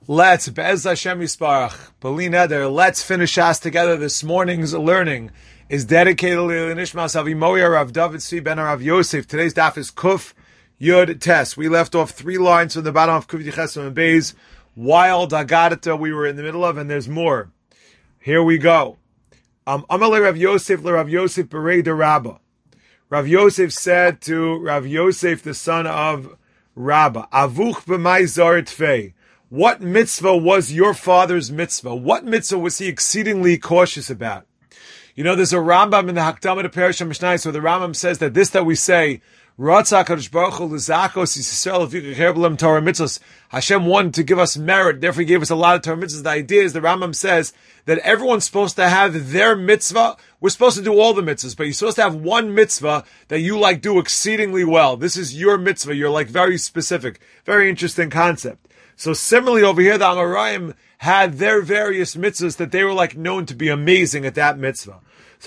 Let's Be'ez Hashem Yisparach, B'li Neder, let's finish us together. This morning's learning is dedicated to Nishmas Avimoya Rav David Tzvi ben Rav Yosef. Today's daf is Kuf Yud Tes. We left off 3 lines from the bottom of Kuf Yiches and Beis. Wild Agadata we were in the middle of, and there's more. Here we go. Amalei Rav Yosef le Rav Yosef Berei de Rabba. Rav Yosef said to Rav Yosef, the son of Rabba, Avuch b'mai zar tfei. What mitzvah was your father's mitzvah? What mitzvah was he exceedingly cautious about? You know, there's a Rambam in the Hakdama to Parashah Mishnayos where the Rambam says that this that we say, Ratzah HaKadosh Baruch Hu l'zachos Yisrael v'yicher b'lem Torah mitzvos. Hashem wanted to give us merit, therefore he gave us a lot of Torah mitzvahs. The idea is, the Rambam says that everyone's supposed to have their mitzvah. We're supposed to do all the mitzvahs, but you're supposed to have one mitzvah that you do exceedingly well. This is your mitzvah. You're very specific. Very interesting concept. So similarly over here, the Amoraim had their various mitzvahs that they were known to be amazing at that mitzvah. So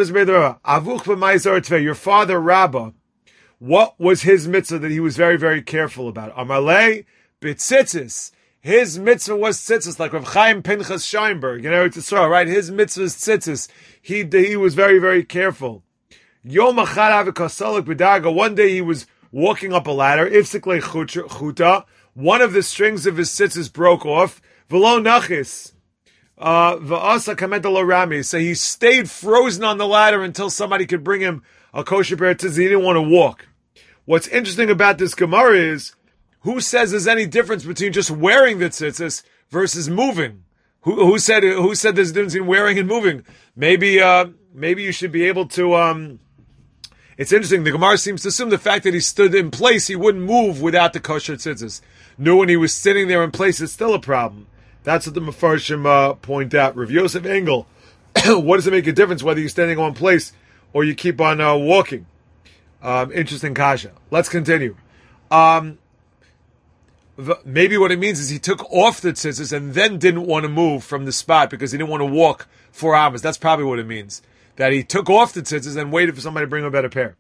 your father Rabbah, what was his mitzvah that he was very, very careful about? Amalei b'tzitzis. His mitzvah was tzitzis, like Rav Chaim Pinchas Scheinberg, it's right? His mitzvah is tzitzis. He was very, very careful. Yom achad avikasolik b'darga. One day he was walking up a ladder. Ifsik chuta. One of the strings of his tzitzis broke off. V'lo nachis. V'asa kamet lo rami. So he stayed frozen on the ladder until somebody could bring him a kosher pair of tzitzis. He didn't want to walk. What's interesting about this Gemara is, who says there's any difference between just wearing the tzitzis versus moving? Who said there's a difference between wearing and moving? Maybe you should be able to. It's interesting. The Gemara seems to assume the fact that he stood in place, he wouldn't move without the kosher tzitzis. Knew when he was sitting there in place, it's still a problem. That's what the Mefarshim point out. Rav Yosef Engel, what does it make a difference whether you're standing in one place or you keep on walking? Interesting kasha. Let's continue. Maybe what it means is he took off the tzitzis and then didn't want to move from the spot because he didn't want to walk 4 hours. That's probably what it means. That he took off the tzitzis and waited for somebody to bring him a better pair.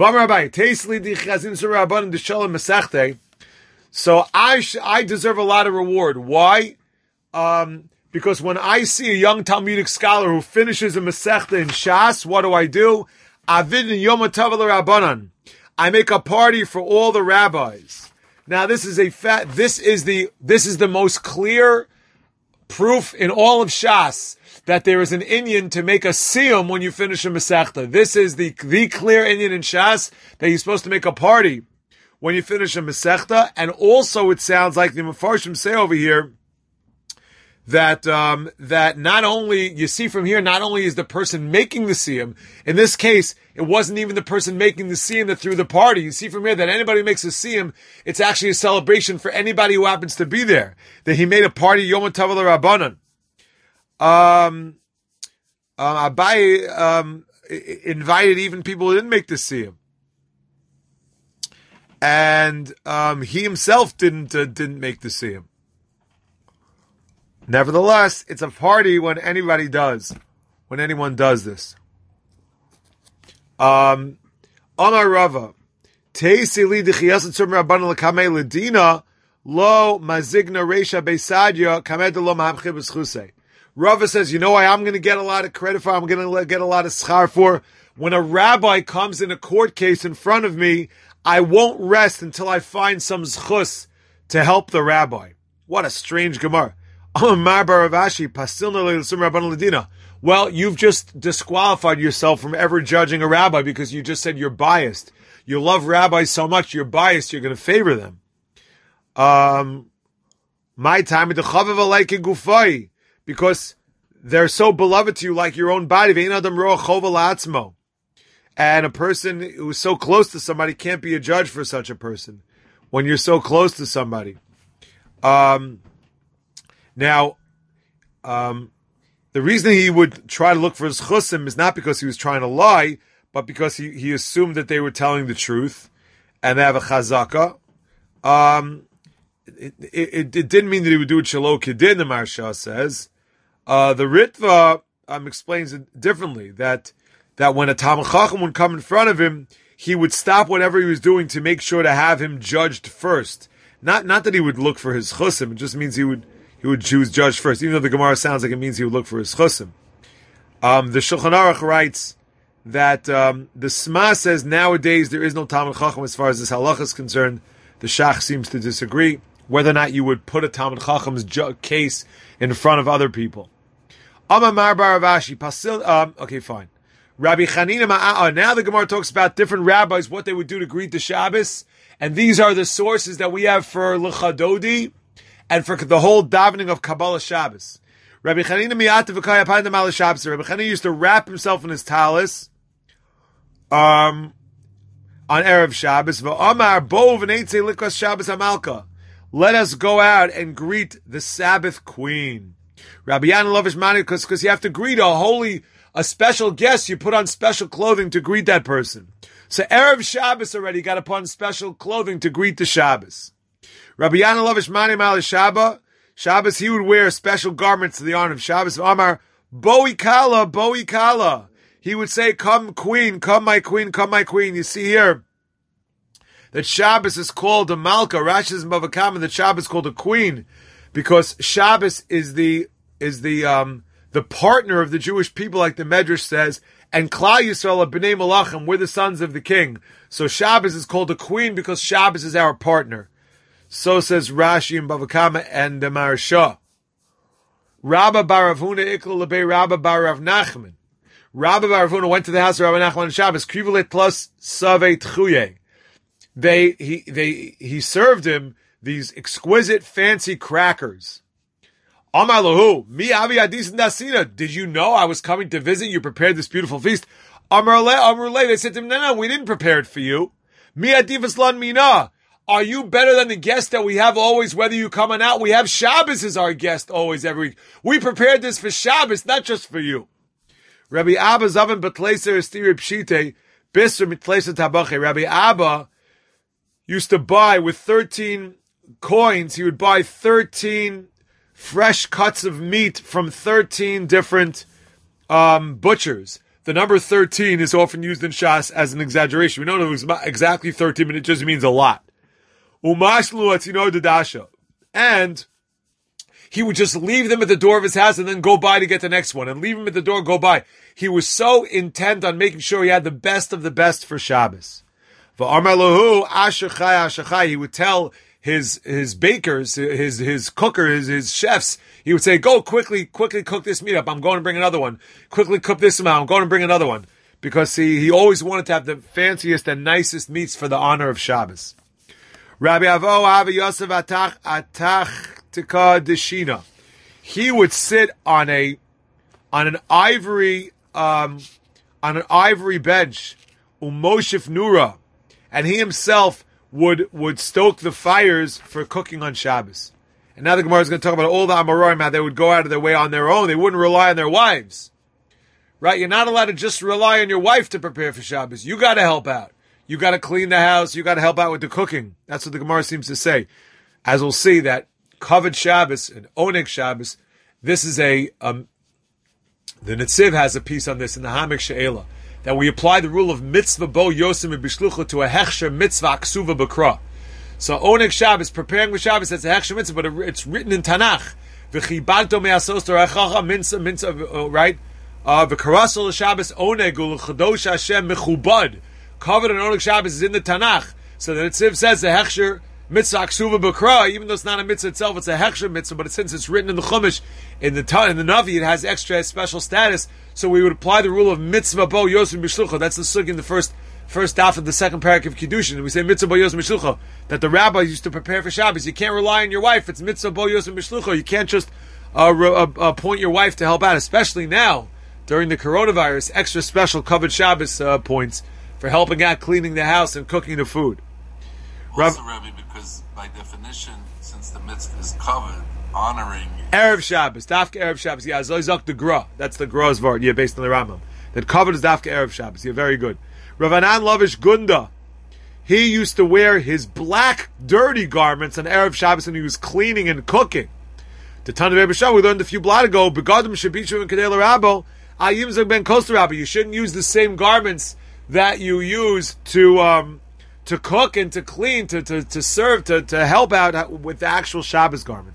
So I deserve a lot of reward. Why? Because when I see a young Talmudic scholar who finishes a Masechta in Shas, what do? Avid Yom Tov Rabbanan. I make a party for all the rabbis. Now this is this is the most clear proof in all of Shas that there is an inyan to make a siyum when you finish a Masechta. This is the clear inyan in Shas that you're supposed to make a party when you finish a Masechta. And also it sounds like the Mefarshim say over here that not only, you see from here, not only is the person making the siyum, in this case, it wasn't even the person making the siyum that threw the party. You see from here that anybody who makes a siyum, it's actually a celebration for anybody who happens to be there. That he made a party, Yom Tov Rabbanan. Abai invited even people who didn't make the siyum. And he himself didn't make the siyum. Nevertheless, it's a party when anyone does this. Amar Rava, Teisi li d'chiyas tzum rabbanan l'kamei l'dina lo mazigna reisha beisadya kamed lo mahamchib b'schusei. Rava says, why I'm going to get a lot of credit for, I'm going to get a lot of schar for, when a rabbi comes in a court case in front of me, I won't rest until I find some zchus to help the rabbi. What a strange Gemara. Well, you've just disqualified yourself from ever judging a rabbi because you just said you're biased. You love rabbis so much, you're biased, you're going to favor them. My time because they're so beloved to you like your own body. And a person who's so close to somebody can't be a judge for such a person when you're so close to somebody. Now, the reason he would try to look for his chusim is not because he was trying to lie, but because he assumed that they were telling the truth, and they have a chazaka. It didn't mean that he would do it shelo kedin, the Maharsha says. The Ritva explains it differently, that when a Talmid Chacham would come in front of him, he would stop whatever he was doing to make sure to have him judged first. Not that he would look for his chusim, it just means he would he would choose judge first, even though the Gemara sounds like it means he would look for his chusim. The Shulchan Aruch writes that the Sma says nowadays there is no Talmud Chacham as far as this halacha is concerned. The Shach seems to disagree whether or not you would put a Talmud Chacham's case in front of other people. Amar bar Ravashi, okay, fine. Rabbi Chanina Ma'a'a. Now the Gemara talks about different rabbis, what they would do to greet the Shabbos. And these are the sources that we have for L'chadodi and for the whole davening of Kabbalah Shabbos. Rabbi Chanina Mi'ata v'kaya pandam ala Shabbos. Rabbi Chanina used to wrap himself in his talis on Erev Shabbos. V'amar bo v'neitzei likos Shabbos hamalka. Let us go out and greet the Sabbath queen. Rabbi Yana Lovish Mani, because you have to greet a special guest. You put on special clothing to greet that person. So Erev Shabbos already got to put on special clothing to greet the Shabbos. Rabbi Yana Lovish Mani Mal Shabbos, he would wear special garments to the honor of Shabbos. Amar Boi Kala, Boi Kala. He would say, "Come, queen, come, my queen, come, my queen." You see here that Shabbos is called a Malka. Rashi says in Bava Kama that Shabbos is called a queen because Shabbos is the partner of the Jewish people, like the Medrash says, and Klal Yisrael are Bnei Malachim, we're the sons of the king. So Shabbos is called a queen because Shabbos is our partner. So says Rashi and Bava Kama and the Maharsha. Rabba bar Avuna ikla lebei Rabba bar Rav Nachman. Rabba bar Avuna went to the house of Rabbi Nachman on Shabbos. Krivulet plus savei tchuye. He served him these exquisite, fancy crackers. Amar lahu, mi avi adis nasina. Did you know I was coming to visit? You prepared this beautiful feast. Amar le. They said to him, no, we didn't prepare it for you. Mi adivas lan mina. Are you better than the guest that we have always, whether you come or not? We have Shabbos as our guest always, every week. We prepared this for Shabbos, not just for you. Rabbi Abba Zavan Batleser Estiri Pshite, Bisr Mitleser Tabache. Rabbi Abba used to buy with 13 coins, he would buy 13 fresh cuts of meat from 13 different butchers. The number 13 is often used in Shas as an exaggeration. We don't know it was exactly 13, but it just means a lot. And he would just leave them at the door of his house and then go by to get the next one, and leave them at the door, go by. He was so intent on making sure he had the best of the best for Shabbos. He would tell his bakers, his cooker, his chefs, he would say, go quickly cook this meat up. I'm going to bring another one. Quickly cook this amount. I'm going to bring another one. Because he always wanted to have the fanciest and nicest meats for the honor of Shabbos. Rabbi Avo Avi Yosef Atach Tika Deshina. He would sit on an ivory bench, Umoshif Nura, and he himself would stoke the fires for cooking on Shabbos. And now the Gemara is going to talk about all the Amoraim, how they would go out of their way on their own. They wouldn't rely on their wives. Right? You're not allowed to just rely on your wife to prepare for Shabbos. You got to help out. You got to clean the house. You got to help out with the cooking. That's what the Gemara seems to say. As we'll see, that Kavod Shabbos and Oneg Shabbos, this is the Netziv has a piece on this in the Hamek She'ela, that we apply the rule of mitzvah bo yosim b'shlucha to a hechsher mitzvah aksuva b'kra. So Oneg Shabbos, preparing for Shabbos, that's a hechsher mitzvah, but it's written in Tanakh. V'chibanto me'asos torachacha mitzvah, right? V'karasol Shabbos oneg u'l'chadosh Hashem mechubad. Kavod and Oneg Shabbos is in the Tanakh. So the Netziv says the hechsher mitzvah aksuva b'kra, even though it's not a mitzvah itself, it's a hechsher mitzvah, but since it's written in the Chumash, in the Navi, it has extra special status. So we would apply the rule of mitzvah bo yosim b'shlucha. That's the sugya in the first half of the second parak of Kiddushin. And we say mitzvah bo yosim b'shlucha, that the rabbi used to prepare for Shabbos. You can't rely on your wife. It's mitzvah bo yosim b'shlucha. You can't just appoint your wife to help out, especially now during the coronavirus. Extra special Kavod Shabbos points for helping out, cleaning the house and cooking the food. Also, Rabbi, because by definition, since the mitzvah is covered, honoring Erev Shabbos, Dafka Erev Shabbos. Yeah, Zoizak the Gra. That's the Gra's word. Yeah, based on the Rambam. That covered is Dafka Erev Shabbos. Yeah, very good. Ravanan Lavish Gunda. He used to wear his black, dirty garments on Erev Shabbos and he was cleaning and cooking. The Tana of Erev we learned a few blot ago, Begadim Shabishu and Kadel Rabo, Ayim Zag Ben Koster Rabbi. You shouldn't use the same garments that you use to cook and to clean, to serve, to help out with the actual Shabbos garments.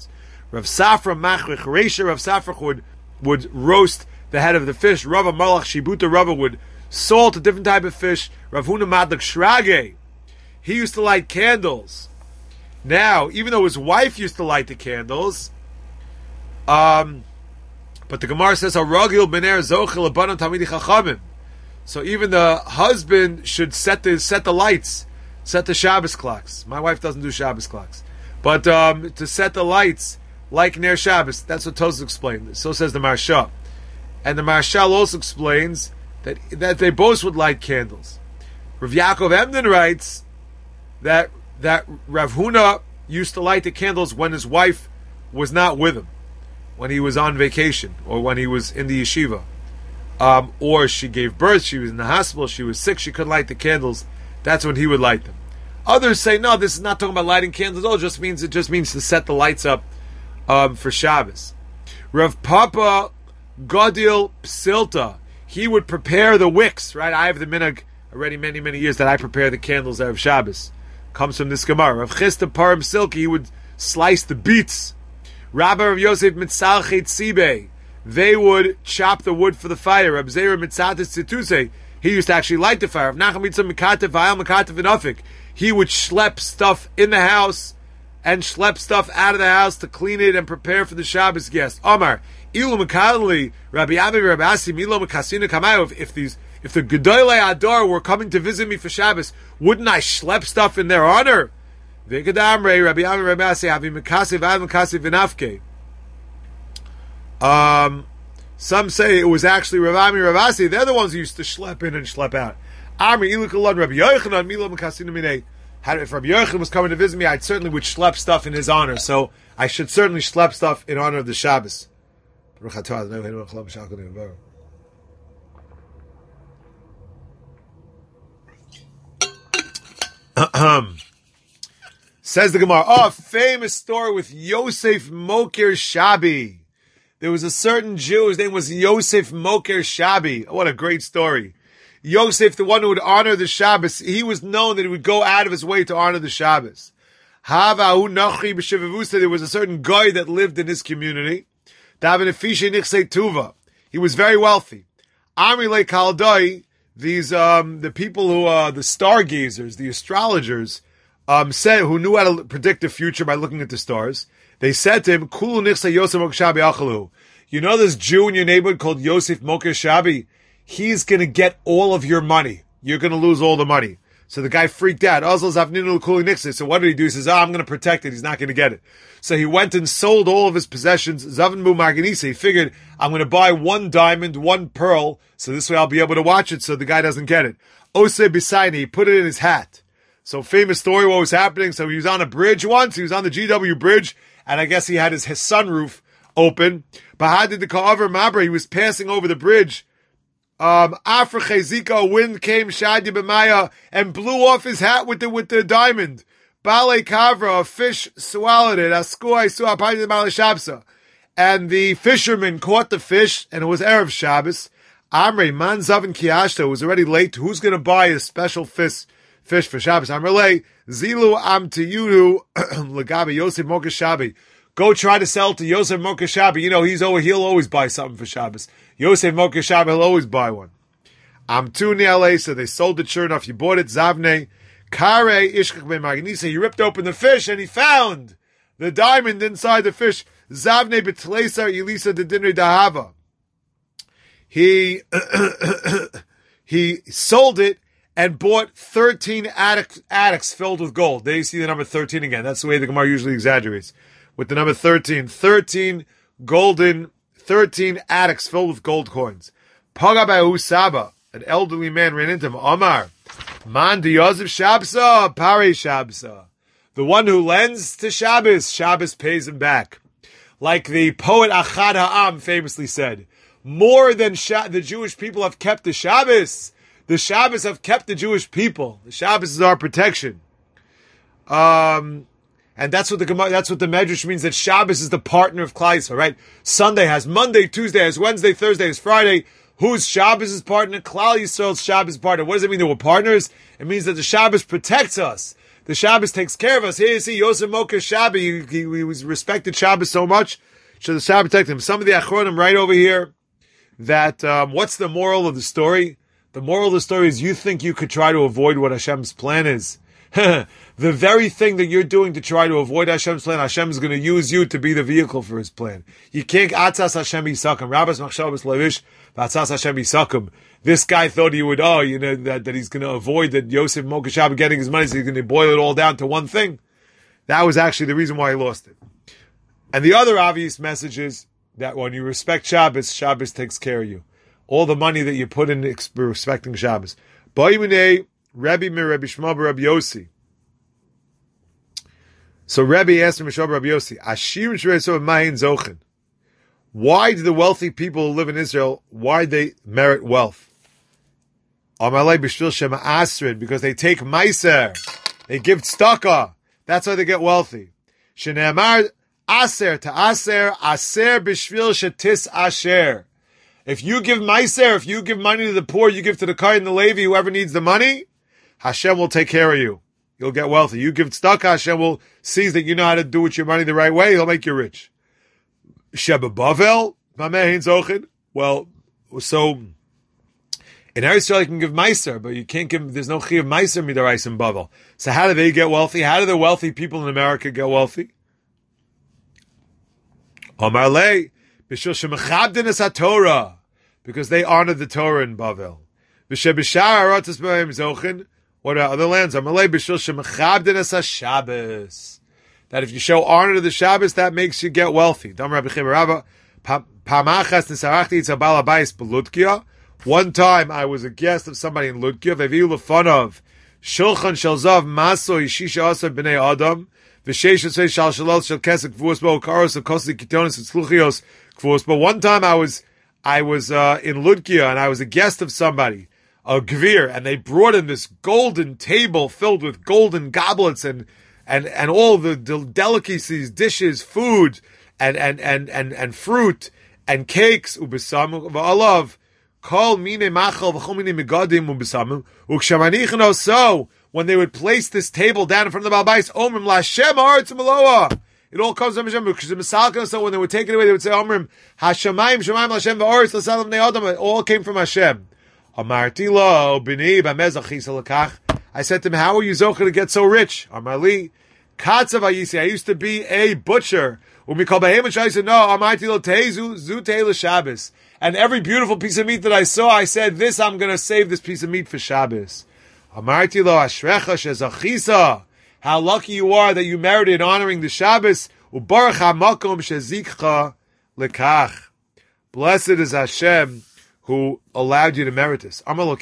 Rav Safra Machrich Reisha, Rav Safra would roast the head of the fish. Rava Malach Shibuta Rava would salt a different type of fish. Rav Huna Madlak Shrage, he used to light candles. Now, even though his wife used to light the candles, but the Gemara says, "Haragil bener zochel abanon tamidi chachamim." So even the husband should set the lights, set the Shabbos clocks. My wife doesn't do Shabbos clocks, but to set the lights like Ner Shabbos. That's what Tosfos explained. So says the Maharsha, and the Maharshal also explains that they both would light candles. Rav Yaakov Emden writes that Rav Huna used to light the candles when his wife was not with him, when he was on vacation or when he was in the yeshiva, or she gave birth, she was in the hospital, she was sick, she couldn't light the candles. That's when he would light them. Others say no, this is not talking about lighting candles. Oh, it just means to set the lights up for Shabbos. Rav Papa Gadil Psilta, he would prepare the wicks. Right, I have the minhag already many years that I prepare the candles of Shabbos. Comes from this Gemara. Rav Chisda Param Silki, he would slice the beets. Rabbi Rav Yosef Mitzalchet Sibe, they would chop the wood for the fire. Rav Zera Mitzatis Tzituse, he used to actually light the fire. Rav Nachum Mitzah Mekatev Vayal Mekatev V'Nafik, he would schlep stuff in the house and schlep stuff out of the house to clean it and prepare for the Shabbos guest. Omar, Ilu Mekalli, Rabbi Ami Rabbi Asi, Milo Mekasina Kamayo, if the Gedolei Adar were coming to visit me for Shabbos, wouldn't I schlep stuff in their honor? V'Gadamrei Rabbi Ami Rabbi Asi, Avi Mekasiv Ad Mekasiv V'Nafke. Some say it was actually Rabbi Ami Rabbi Asi. They're the ones who used to schlep in and schlep out. Amri Ilu Kalon Rabbi Yochanan Milo Mekasina Minei. If Rabbi Yochanan was coming to visit me, I certainly would schlep stuff in his honor. So I should certainly schlep stuff in honor of the Shabbos. Says the Gemara, a famous story with Yosef Moker Shabi. There was a certain Jew, his name was Yosef Moker Shabi. What a great story. Yosef, the one who would honor the Shabbos, he was known that he would go out of his way to honor the Shabbos. There was a certain guy that lived in his community. He was very wealthy. These the people who the stargazers, the astrologers, said, who knew how to predict the future by looking at the stars. They said to him, you know this Jew in your neighborhood called Yosef Moker Shabi? He's going to get all of your money. You're going to lose all the money. So the guy freaked out. So what did he do? He says, I'm going to protect it. He's not going to get it. So he went and sold all of his possessions. He figured, I'm going to buy one diamond, one pearl, so this way I'll be able to watch it so the guy doesn't get it. Ose Bisaini, he put it in his hat. So famous story what was happening. So he was on a bridge once. He was on the GW bridge, and I guess he had his sunroof open. Bahadid the Ka'avar Mabra, he was passing over the bridge. Zika, wind came, Shadia B'maya, and blew off his hat with the diamond. Bale Kavra, a fish swallowed it. Askuai Su'a Padi Bale Shabsa. And the fisherman caught the fish, and it was Erev Shabbos. Amrei, Man Zavin Kiashta, was already late. Who's going to buy a special fish for Shabbos? Amrei, Zilu Am Tiyudu, Lagabi, Yosef Moker Shabi. Go try to sell to Yosef Moker Shabi. You know, he'll always buy something for Shabbos. Yosef Moker Shabi, he'll always buy one. Amtuni Ale, so they sold it, sure enough, he bought it, Zavne, Kare Ishkach Ben Magnisa, he ripped open the fish and he found the diamond inside the fish. Zavne Betlesa Elisa de Dinri Dahava. He sold it and bought 13 attics filled with gold. There you see the number 13 again. That's the way the Gemara usually exaggerates. With the number 13. 13 attics filled with gold coins. Pagabahu Saba, an elderly man ran into him. Omar, Man di Yosef Shabsa, Pare Shabsa. The one who lends to Shabbos, Shabbos pays him back. Like the poet Achad Ha'am famously said, more than the Jewish people have kept the Shabbos have kept the Jewish people. The Shabbos is our protection. And that's what the Medrash means, that Shabbos is the partner of Klal Yisrael, right? Sunday has Monday, Tuesday has Wednesday, Thursday has Friday. Who's Shabbos' partner? Klal Yisrael's Shabbos partner. What does it mean that we're partners? It means that the Shabbos protects us. The Shabbos takes care of us. Here you see Yosef Moker Shabbos. He was respected Shabbos so much. So the Shabbos protect him. Some of the Achronim right over here that what's the moral of the story? The moral of the story is you think you could try to avoid what Hashem's plan is. The very thing that you're doing to try to avoid Hashem's plan, Hashem is going to use you to be the vehicle for His plan. You can't atzas Hashem yisakim. Rabbas machshavas levish v'atzas Hashem yisakim. This guy thought he would, that he's going to avoid that Yosef Mokashab getting his money, so he's going to boil it all down to one thing. That was actually the reason why he lost it. And the other obvious message is that when you respect Shabbos, Shabbos takes care of you. All the money that you put in respecting Shabbos. Ba'imene Rebbe mir Rebbe Shmuel Rebbe Yossi. So Rebbe asked him, Rebbe Yossi, Ashir Shreisov Mahin Zochen. Why do the wealthy people who live in Israel, why they merit wealth? Because they take meiser, they give tzedakah. That's why they get wealthy. Shene'amar aser to aser b'shvil shetis asher. If you give meiser, if you give money to the poor, you give to the Kohen and the Levi, whoever needs the money, Hashem will take care of you. You'll get wealthy. You give tzedakah, Hashem will see that you know how to do with your money the right way. He'll make you rich. Sheba Bavel, Mamehin Zochin. Well, so in Eretz Yisrael you can give meiser, but you can't give. There's no chiyuv meiser midarais in Bavel. So how do they get wealthy? How do the wealthy people in America get wealthy? Omar lei b'shul shemechabdin es haTorah, because they honored the Torah in Bavel. V'shebishar haratzos b'hem zochin. What about other lands? Omar lei b'shul shemechabdin es haShabbos. That if you show honor to the Shabbos, that makes you get wealthy. One time I was a guest of somebody in Ludkia. Ve'viu lefanav shulchan shel zav maso yishisha asa b'nei adam v'sheish tzei shal shalal shel kesek kvuos bo karos of kosli kitonis and sluchios kvuos. But one time I was in Ludkia and I was a guest of somebody, a gvir, and they brought in this golden table filled with golden goblets and all the delicacies, dishes, food, and fruit, and cakes, ubisam, v'alav, kol mine machal, v'chol mine megadim, ubisam, ukshamanichno, so, when they would place this table down in front of the Baal Bayis, omrim la'Hashem ha'aretz u'meloah. It all comes from Hashem, because the Misalkan, so when they would take it away, they would say, omrim, Hashemayim, Shemayim la'Hashem, v'aretz l'salam b'nei adam, it all came from Hashem. Amarti lo, b'ni, b'mez achisa l'kach. I said to him, how are you zocher to get so rich? Amali, Katzav Ayisi, I used to be a butcher. I said, no, and every beautiful piece of meat that I saw, I said, I'm going to save this piece of meat for Shabbos. How lucky you are that you merited honoring the Shabbos. Blessed is Hashem who allowed you to merit this.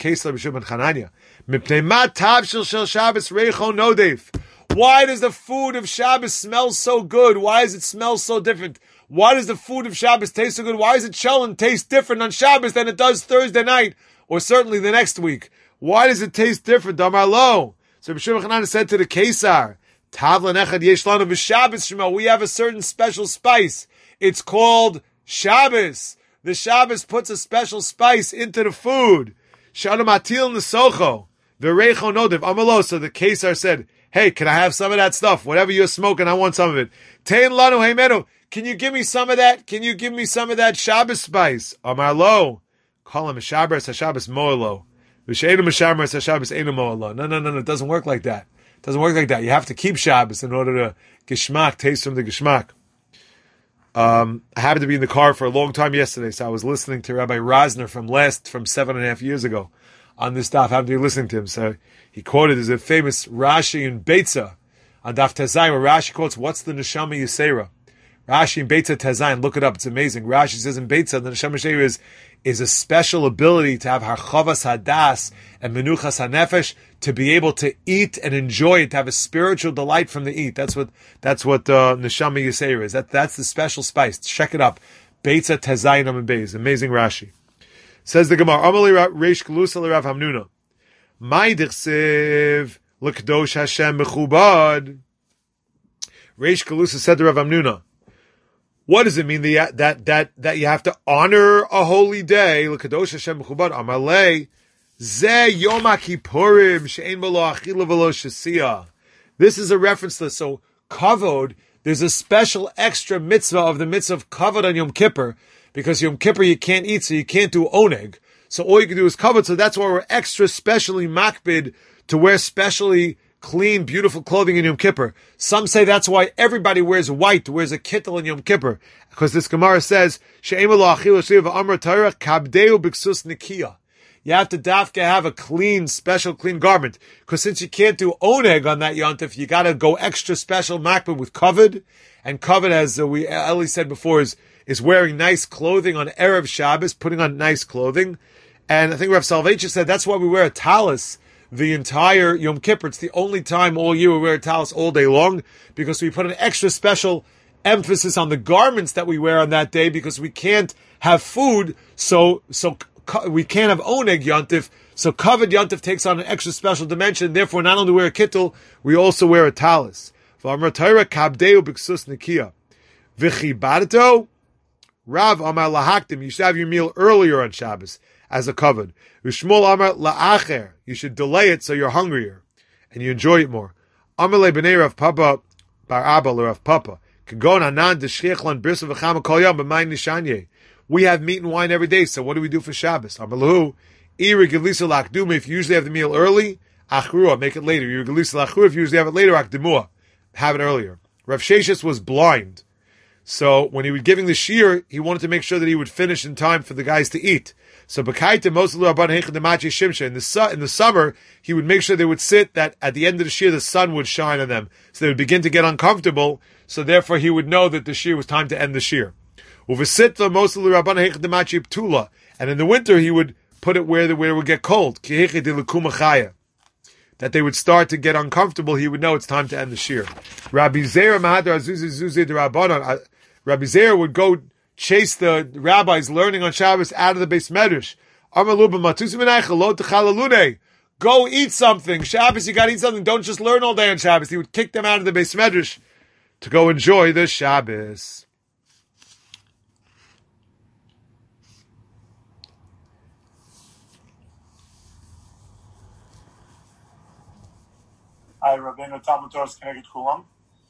Why does the food of Shabbos smell so good? Why does it smell so different? Why does the food of Shabbos taste so good? Why does it cholent taste different on Shabbos than it does Thursday night, or certainly the next week? Why does it taste different? Damar lo. So B'Shimon Chanan said to the Kesar, Tavlan echad yesh lanu v'Shabbos shema. We have a certain special spice. It's called Shabbos. The Shabbos puts a special spice into the food. Shalom atil nesocho v'reicho nodev amalo. So the Kesar said, hey, can I have some of that stuff? Whatever you're smoking, I want some of it. Tein lanu heimenu. Can you give me some of that? Can you give me some of that Shabbos spice? Amar lo. Call him Shabbos HaShabbos mo'elo. V'she'enu Shabbos HaShabbos enu mo'elo. No. It doesn't work like that. It doesn't work like that. You have to keep Shabbos in order to geshmak, taste from the geshmak. I happened to be in the car for a long time yesterday, so I was listening to Rabbi Rosner from 7.5 years ago on this daf. I happened to be listening to him, so he quoted, there's a famous Rashi in Beitza on Daf Tezai, where Rashi quotes, what's the Neshama Yisera? Rashi in Beitza Tezai, look it up, it's amazing. Rashi says in Beitza, the Neshama Yisera is a special ability to have Harchavas Hadas and Menuchas HaNefesh, to be able to eat and enjoy it, to have a spiritual delight from the eat. That's what Neshama Yisera is. That's the special spice. Check it up. Beitza Tezai Namen Beis. Amazing Rashi. Says the Gemara, Amali Reish Galusa L'Rav Hamnuna. Mai dichsev l'kdosh Hashem mechubad. Reish Galusa said to Rav Hamnuna, what does it mean that you have to honor a holy day? L'kdosh Hashem mechubad. Amalei ze Yom HaKippurim she'en b'lo achila v'lo shesiyah. This is a reference to this. So kavod, there's a special extra mitzvah of the mitzvah of kavod on Yom Kippur, because Yom Kippur you can't eat, so you can't do oneg. So all you can do is kavod. So that's why we're extra specially makbid to wear specially clean, beautiful clothing in Yom Kippur. Some say that's why everybody wears white, wears a kittel in Yom Kippur, because this Gemara says, you have to dafka have a clean, special clean garment. Because since you can't do oneg on that yontif, you gotta go extra special makbid with kavod. And kavod, as Eli said before, is wearing nice clothing on Erev Shabbos, putting on nice clothing. And I think Rav Soloveitchik said that's why we wear a talis the entire Yom Kippur. It's the only time all year we wear a talis all day long, because we put an extra special emphasis on the garments that we wear on that day, because we can't have food, so we can't have oneg yontif, so kavod yontif takes on an extra special dimension. Therefore, not only wear a kittel, we also wear a talis. Rav Amar lahaktim, you should have your meal earlier on Shabbos as a kavod. V'shmuel Amar la'acher, you should delay it so you're hungrier and you enjoy it more. Amar le b'nei Rav Papa bar Abba Rav Papa kagon anan d'shchichlan birsa v'chama kol yom b'mayin nishanye. We have meat and wine every day, so what do we do for Shabbos? Amar lahu iri gelisa lakduma, if you usually have the meal early, achrua, make it later. Iri gelisa lachrua, if you usually have it later, akdemua, have it earlier. Rav Sheshes was blind, so when he was giving the shir, he wanted to make sure that he would finish in time for the guys to eat. So in the summer, he would make sure they would sit, that at the end of the shir, the sun would shine on them. So they would begin to get uncomfortable, so therefore he would know that the shir was time to end the shir. And in the winter, he would put it where it would get cold. That they would start to get uncomfortable, he would know it's time to end the shir. Rabbi Zera would go chase the rabbis learning on Shabbos out of the Beis Medrash. Go eat something. Shabbos, you got to eat something. Don't just learn all day on Shabbos. He would kick them out of the Beis Medrash to go enjoy the Shabbos. Hi, Rabbeinu, Talmud Torah is connected Kulam.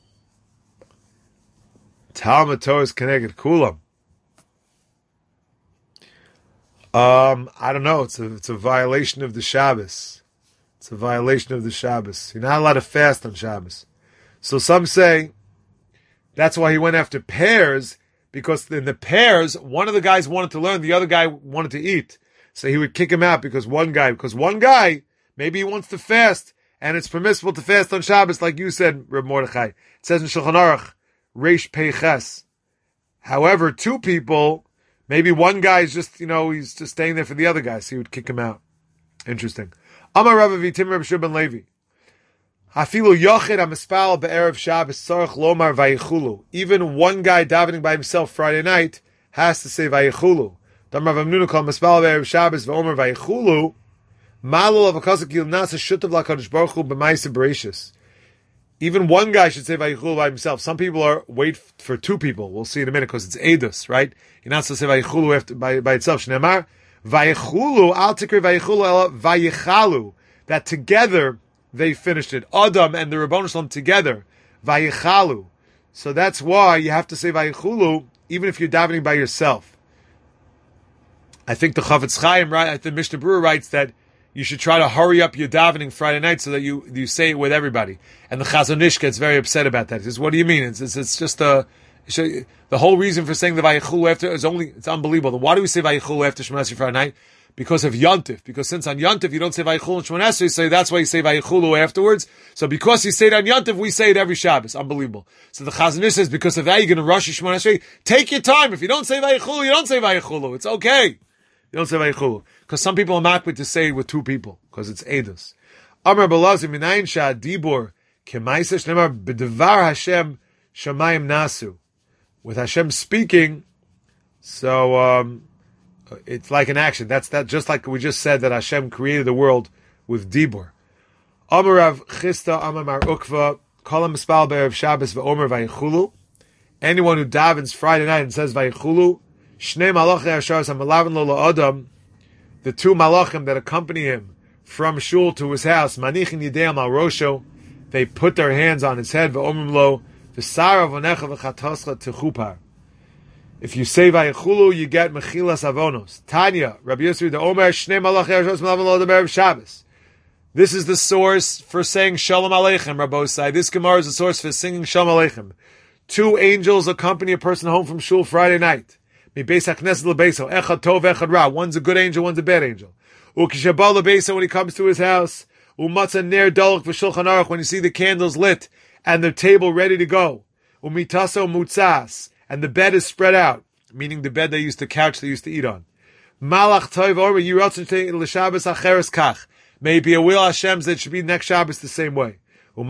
Talmud Torah is connected Kulam. I don't know. It's a violation of the Shabbos. It's a violation of the Shabbos. You're not allowed to fast on Shabbos. So some say that's why he went after pairs, because in the pairs, one of the guys wanted to learn, the other guy wanted to eat. So he would kick him out because one guy, maybe he wants to fast, and it's permissible to fast on Shabbos, like you said, Reb Mordechai. It says in Shulchan Aruch, Reish Peiches. However, two people, maybe one guy is just, he's just staying there for the other guy, so he would kick him out. Interesting. Amar Rav Avitim Reb Shimon Levi. Hafilu yochid hamispal be'erev Shabbos tzarich lomar vayichulu. Even one guy davening by himself Friday night has to say vayichulu. Dam Rav Amnuna kol hamispal be'erev Shabbos ve'omer vayichulu. Malul of akasik yil nasa shutav lakadosh baruch hu b'maisa bereshis. Even one guy should say vayichulu by himself. Some people wait for two people. We'll see in a minute, because it's edus, right? You're not supposed to say vayichulu by itself. Shneimar vayichulu al tikri vayichulu ela vayichalu. That together they finished it. Adam and the Rebbeinu Shalom together, vayichalu. So that's why you have to say vayichulu even if you're davening by yourself. I think the Chafetz Chaim, right? The Mishnah Berurah writes that you should try to hurry up your davening Friday night so that you say it with everybody. And the Chazon Ish gets very upset about that. He says, "What do you mean? It's just the whole reason for saying the Vayichulu after it's unbelievable. Why do we say Vayichulu after Shemona Esrei Friday night? Because of Yontif. Because since on Yontif you don't say Vayichulu and Shemona Esrei, so that's why you say Vayichulu afterwards. So because you say it on Yontif, we say it every Shabbos. Unbelievable. So the Chazon Ish says, because of that you're going to rush Shemona Esrei. Take your time. If you don't say Vayichulu, you don't say Vayichulu. It's okay. You don't say Vayichulu. Because some people are makbid to say it with two people, because it's edus. Amar Balazi minayin shah dibur kemaisa shnemar b'devar Hashem shamayim nasu. With Hashem speaking, so it's like an action. That's just like we just said that Hashem created the world with dibur. Amar Rav Chista Amar Mar Ukva Kol HaMispal Be'erev Shabbos ve'omer Vayichulu. Anyone who davens Friday night and says Vayichulu, Shnei Malachei Hasharos HaMalavin Lo La'Adam, the two malachim that accompany him from shul to his house, Manichin Yideim Al Rosho, they put their hands on his head. V'omrim lo v'sara v'necha v'chatoscha techupar. If you say vayechulu, you get mechilas avonos. Tanya, Rabbi Yosef the Omer Shnei Malach Eresh Malav Lo Deber Shabbos. This is the source for saying Shalom Aleichem, Rabbosai. This Gemara is the source for singing Shalom Aleichem. 2 angels accompany a person home from shul Friday night. One's a good angel, one's a bad angel. When he comes to his house, when you see the candles lit and the table ready to go, and the bed is spread out, meaning the bed the couch they used to eat on. Maybe a will Hashem's that should be next Shabbos the same way. And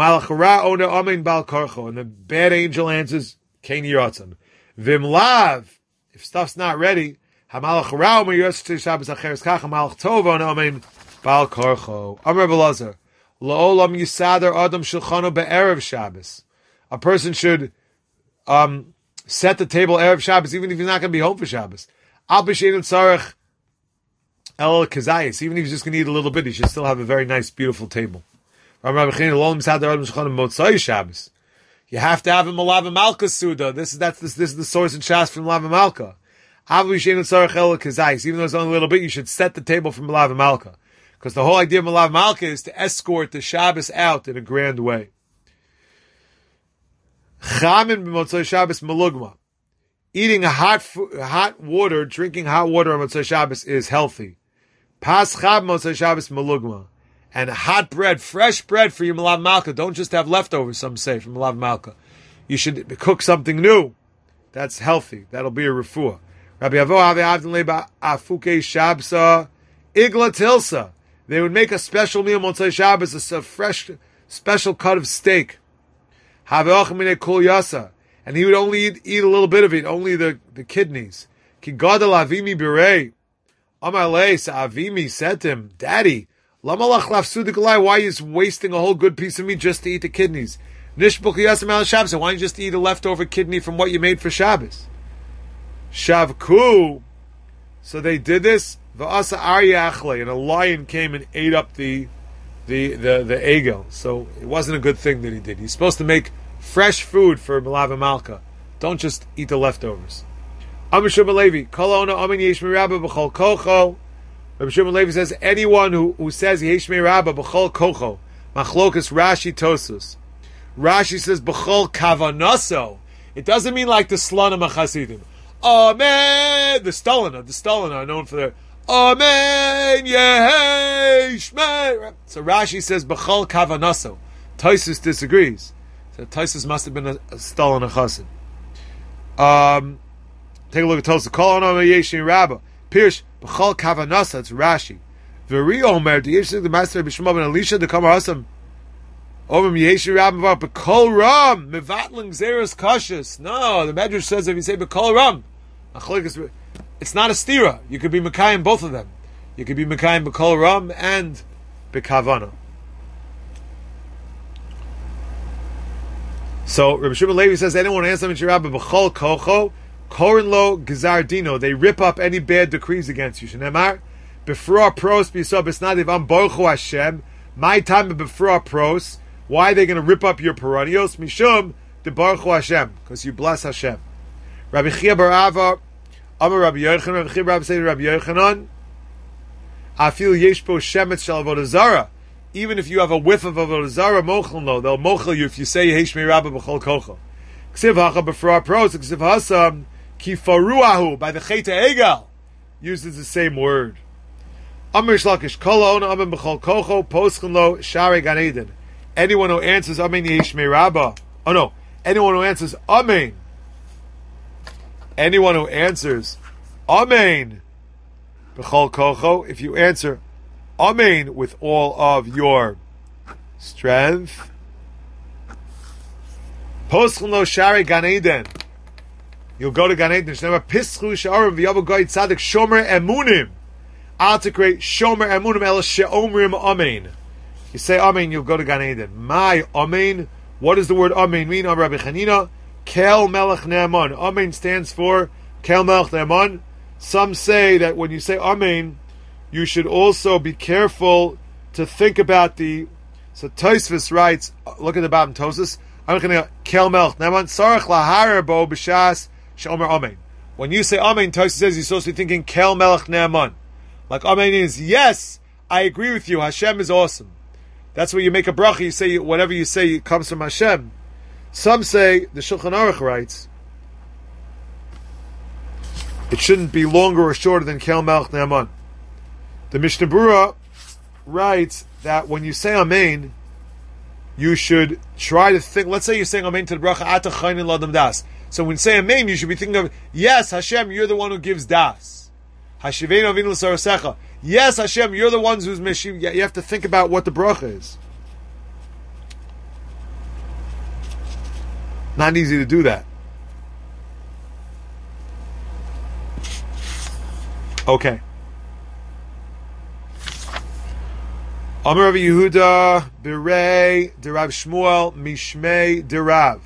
the bad angel answers, Kain Yiratzon. Vim lav, if stuff's not ready, Hamalach Ra Omer Yiratzon Shabbos Acheres Kach, Hamalach Tov on Amen Bal Korcho. Amar Belazar, La'olam Yisader Adam Shulchano Be'erev Shabbos. A person should set the table Erev Shabbos, even if he's not going to be home for Shabbos. Al B'Shein Tzarech El Kazayis, even if he's just going to eat a little bit, he should still have a very nice, beautiful table. You have to have a Malav Malka Suda. This is the source in Shas from Malav Malka. Even though it's only a little bit, you should set the table from Malav Malka. Because the whole idea of Malav Malka is to escort the Shabbos out in a grand way. Chamin b'motzai Shabbos malugma. Eating hot water, drinking hot water on Motzai Shabbos is healthy. Pas chab Motzai Shabbos malugma. And hot bread, fresh bread for your Malav Malka. Don't just have leftovers, some say, from Malav Malka. You should cook something new. That's healthy. That'll be a refuah. Rabbi Avo Avdin Leba Afuke Shabsa Igla Tilsa. They would make a special meal Motzai Shabbos, a fresh, special cut of steak. Haveochmine Kol Yasa. And he would only eat a little bit of it, only the kidneys. Ki Gadol Avimi Birei. Amalei Avimi said to him, Daddy, why are you wasting a whole good piece of meat just to eat the kidneys? Why don't you just eat a leftover kidney from what you made for Shabbos? Shavku. So they did this. V'asa aryachle, and a lion came and ate up the egel. So it wasn't a good thing that he did. He's supposed to make fresh food for Malav Malka. Don't just eat the leftovers. Amar Shimon Levi, Kol Ona Amin Yesh Mirabba B'chol Kocho. Rabbi Shimon Levi says, anyone who says Yesh Mirabba B'chol Kocho, Machlokas Rashi Tosus. Rashi says B'chol Kavanaso. It doesn't mean like the Slonim HaChasidim. Amen. The Stolana are known for their Amen. Yesh Mir. So Rashi says B'chol Kavanaso. Tosus disagrees. So Tosus must have been a Stolana Chassid. Take a look at Tosus. Kol Ona Yesh Mirabba. Pirsh B'chol Kavanasa, it's Rashi. V'ri Omer, the Yesh the Master of B'Shema ben Elisha, the Kamar Hasam, Omer Yeshi Rabbi Var, B'kol Ram, Mevatling Zeres Kashas. No, the Medrash says if you say B'kol Ram, it's not a stira. You could be Mekayim both of them. You could be Mekayim B'kol Ram and B'Kavana. So Rabbi Shimon Levi says anyone answer Rabbi B'chol Kocho, Korin lo gizardino. They rip up any bad decrees against you. Shenemar befra pros b'yisod b'snadiv am baruchu Hashem. My time befra pros. Why are they going to rip up your perennials? Mishum de baruchu Hashem, because you bless Hashem. Rabbi Chia bar Ava, Amar Rabbi Yochanan. Rabbi Chia bar Ava said to Rabbi Yochanan, Afil yesh po shemetz shel avodah zara. Even if you have a whiff of avodah zara, mochel lo. They'll mochel you if you say Yesh Meirabba b'chol kocho. Ksiv hacha befra pros. Ksiv hasam. Kifaruahu, by the Cheta Egal, uses the same word. Amr Shlakish, Kol Ona Amen B'chol Kocho, Poschen Lo, Shari Gan Eden. Anyone who answers Amen Yesh Meirabba. Oh no, anyone who answers Amen. Anyone who answers Amen B'chol Kocho, if you answer Amen with all of your strength, Poschen Lo, Shari Gan Eden. You'll go to Gan Eden. Pischu she'arim v'yavu goy tzadik shomer emunim. I'll to create shomer emunim el she'omrim amen. You say amen, you'll go to Gan Eden. My amen. What does the word amen mean? Rabbi Chanina, kel melech ne'aman. Amen stands for kel melech ne'aman. Some say that when you say amen, you should also be careful to think about the So Tosfos writes, look at the bottom Tosfos. I'm going to kel melch ne'eman sarach laharer bo b'shas she'omer amen. When you say amen, Tosfos says you're supposed to be thinking kel melch ne'eman. Like amen is yes, I agree with you. Hashem is awesome. That's where you make a bracha. You say whatever you say comes from Hashem. Some say the Shulchan Aruch writes it shouldn't be longer or shorter than kel melch ne'eman. The Mishnah Berurah writes that when you say amen, you should try to think. Let's say you're saying amen to the bracha ata chaynin ladam das. So when you say amen, you should be thinking of yes, Hashem, you're the one who gives das. Hashiveinu avinu l'sarasecha. Yes, Hashem, you're the ones who's mishiv. You have to think about what the bracha is. Not easy to do that. Okay. Amar Rav Yehuda Birei Derav Shmuel Mishmei Derav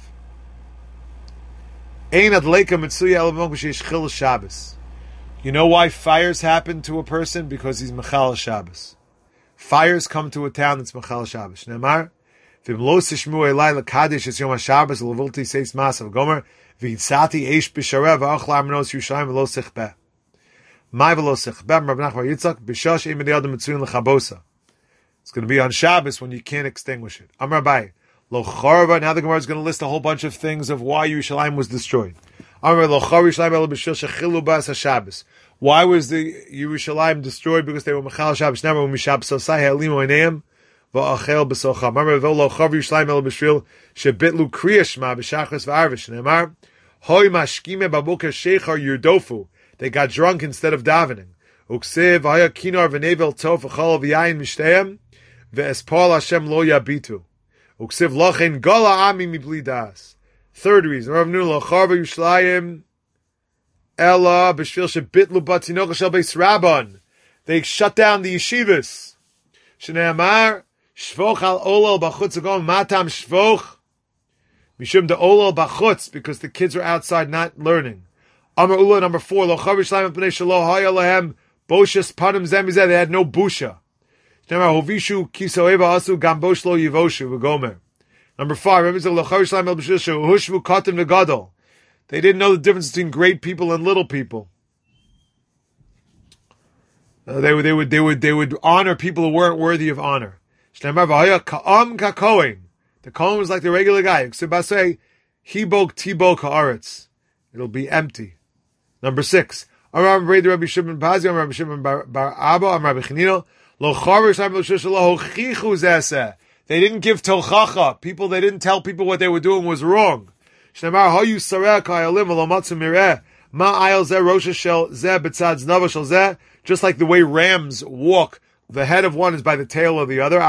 Ein Adleika Mitzuya Elamok B'Sheish Chil Shabbos. You know why fires happen to a person? Because he's Mechal Shabbos. Fires come to a town that's Mechal Shabbos. Ne'emar V'im lo tishmu elai l'kadesh es Yom HaShabbos l'volti seis masav gomer v'yitzati eish b'shareh v'achla armenos Yerushalayim v'lo sichbeh. Mai v'lo sichbeh Rav Nachman Yitzchak b'shosh ein b'nei adam mitzuyin l'chabosa. It's going to be on Shabbos when you can't extinguish it. Amar Abai, lo charva. Now the Gemara is going to list a whole bunch of things of why Yerushalayim was destroyed. Amar lo charva Yerushalayim ela b'shil shechilu bas haShabbos. Why was the Yerushalayim destroyed? Because they were mechal Shabbos. Never when Shabbos osai ha'elimu einayim va'achel b'socham. Amar Revo lo charva Yerushalayim ela b'shil shebitlu kriya shema b'shachris v'arvish. Ne'emar hoy mashkime baboker sheichar yirdofu. They got drunk instead of davening. Uksiv haya kinar v'nevel tov v'chol v'yayin mishteyem. Ve'espal Hashem lo yabitu. Uksiv lochen gola ami mibli das. Third reason. Rav Nun lo charva Yerushalayim ela b'shvil shebitlu batinok shel beis rabban. They shut down the yeshivas. Shneamar shvoch al olol b'chutz agon matam shvoch mishum de olol b'chutz, because the kids are outside not learning. Amar Ula number 4 lo charva Yerushalayim pnei shelo haya lahem boshes panim zemizeh. They had no busha. Number 5, they didn't know the difference between great people and little people. They would honor people who weren't worthy of honor. The Kohen was like the regular guy. It'll be empty. Number 6. They didn't give tochacha. They didn't tell people what they were doing was wrong. Just like the way rams walk, the head of one is by the tail of the other.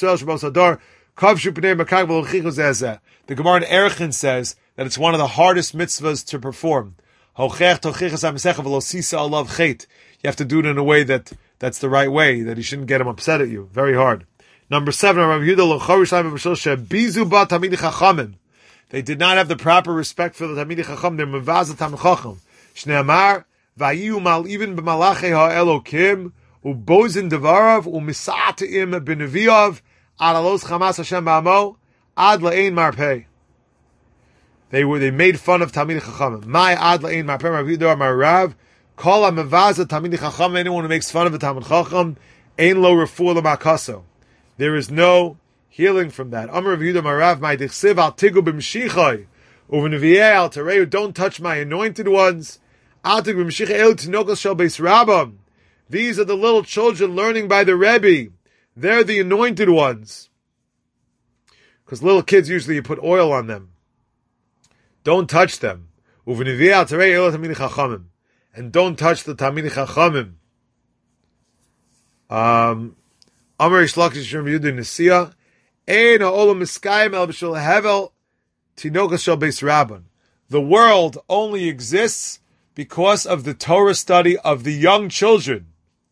The Gemara in Erechim says that it's one of the hardest mitzvahs to perform. You have to do it in a way that's the right way, that he shouldn't get him upset at you. Very hard. Number 7, they did not have the proper respect for the Talmidei Chacham. They're mevaz Talmidei Chacham. Shneamar vayiu mal even b'malachei ha'elokim ubozin devarav umisa'atim b'neviyav alalos chamas Hashem ba'amo ad la'ein marpei. They made fun of Talmidei Chacham. My ad la'ein marpei Rav Yehuda Amar Rav kol ha'mevaza Talmidei Chacham. Anyone who makes fun of the Talmidei Chacham ein lo refuah l'makaso. There is no healing from that. Amar Rav Yehuda Amar Rav my dichsiv al tigu b'mshichai u'v'nevi'ei al tereu. Don't touch my anointed ones. Al tigu b'mshichai el tinokos shel beis rabbam. These are the little children learning by the Rebbe. They're the anointed ones. Because little kids usually you put oil on them. Don't touch them. And don't touch the Talmidei Chachamim. Amar Ishlakish Rav Yehuda Nesiya Ein ha'olam miskayim el b'shel hevel tinokas shel beis rabban. The world only exists because of the Torah study of the young children.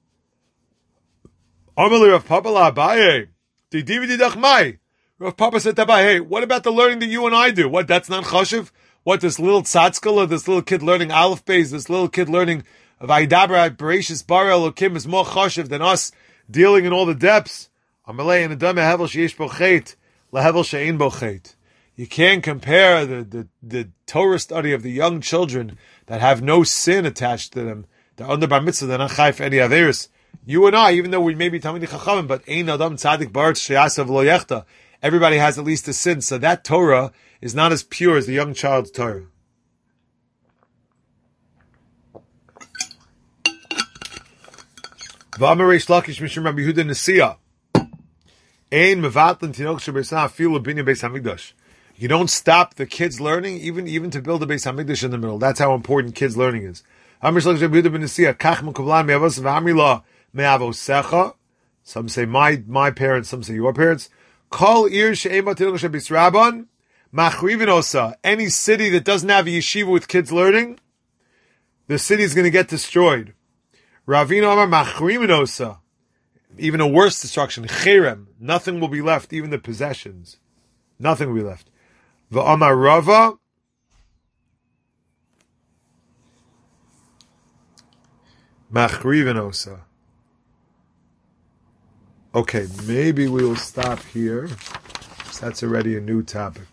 Amar Rav Papa la'Abaye Didivi didachmai. Rav Papa said to Abaye, hey, what about the learning that you and I do? What, that's not chashuv? What, this little tzatzkala, this little kid learning Aleph Beis, this little kid learning Vayidaber Bereshis Bara Elokim is more chashuv than us dealing in all the depths? Amalei and Adam hevel sheish bo chet lehevel she'ein bo chet. You can't compare the Torah study of the young children that have no sin attached to them. They're under bar mitzvah. They're not chayv any averis. You and I, even though we may be Talmidei Chachamim, but ein Adam tzaddik ba'aretz she'asav lo yechta. Everybody has at least a sin, so that Torah is not as pure as the young child's Torah. V'amar Reish Lakish mishum Rabbi Yehuda Nesiya. Ein mevatlin tinok shebeisah afilu binyan beis hamikdash. You don't stop the kids learning, even to build a beis hamikdash in the middle. That's how important kids learning is. Amar Reish Lakish Rabbi Yehuda Nesiya kach mekublan me'avos v'amri la me'avosecha. Some say my parents, some say your parents. Kol ir she'ema tinok shebeis rabban machrivin osa. Any city that doesn't have a yeshiva with kids learning, the city is going to get destroyed. Ravina Amar Machriminosa, even a worse destruction. Cherem, nothing will be left, even the possessions. Nothing will be left. V'Amar Rava, Machrivinosa. Okay, maybe we will stop here. That's already a new topic.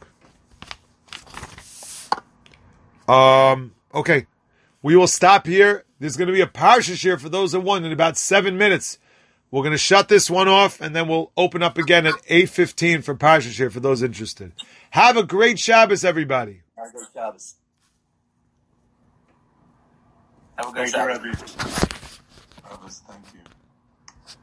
Okay, we will stop here. There's going to be a parsha share for those that won in about 7 minutes. We're going to shut this one off, and then we'll open up again at 8:15 for parsha share for those interested. Have a great Shabbos, everybody. Have a great Shabbos. Have a Thank good you, Shabbos. Rebbe. Shabbos, thank you.